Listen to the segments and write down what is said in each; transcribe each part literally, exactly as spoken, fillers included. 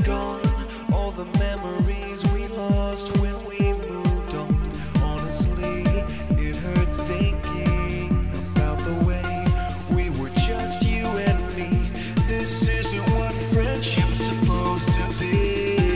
gone, all the memories we lost when we moved on. Honestly, it hurts thinking about the way we were just you and me. This isn't what friendship's supposed to be.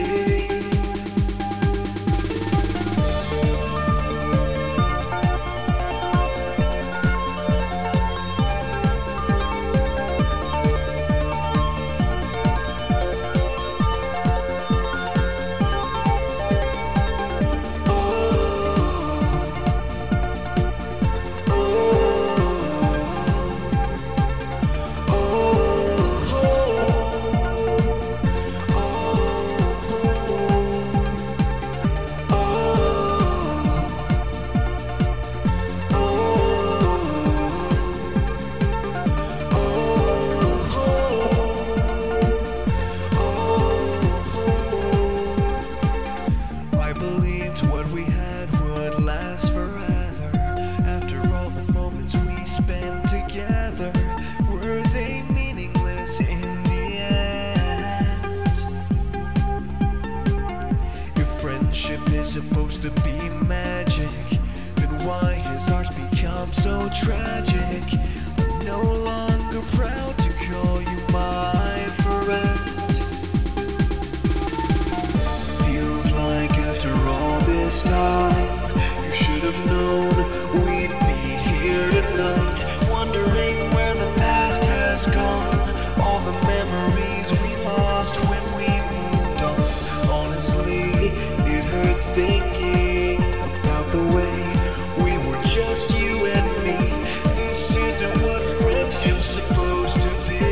What we had would last forever. After all the moments we spent together, were they meaningless in the end? If friendship is supposed to be magic, then why has ours become so tragic? I'm no longer proud to call you my friend. Feels like after all this time, you should have known we'd be here tonight, wondering where the past has gone, all the memories we lost when we moved on. Honestly, it hurts thinking about the way we were just you and me. This isn't what friendship's supposed to be.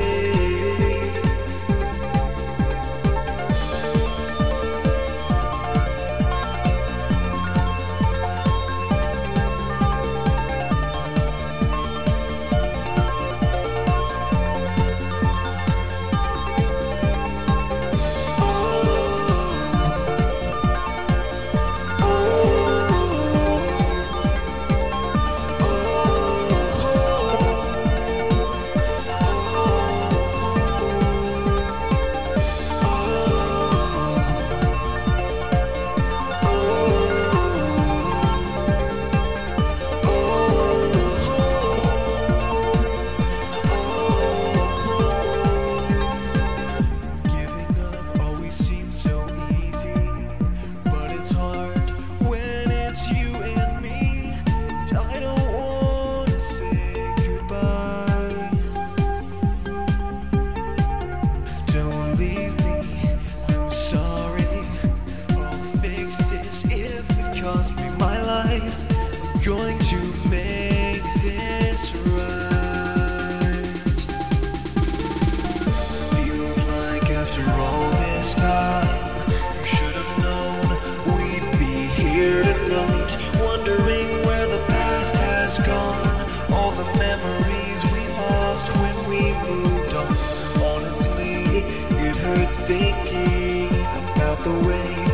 Going to make this right. Feels like after all this time, you should have known we'd be here tonight, wondering where the past has gone, all the memories we lost when we moved on. Honestly, it hurts thinking about the way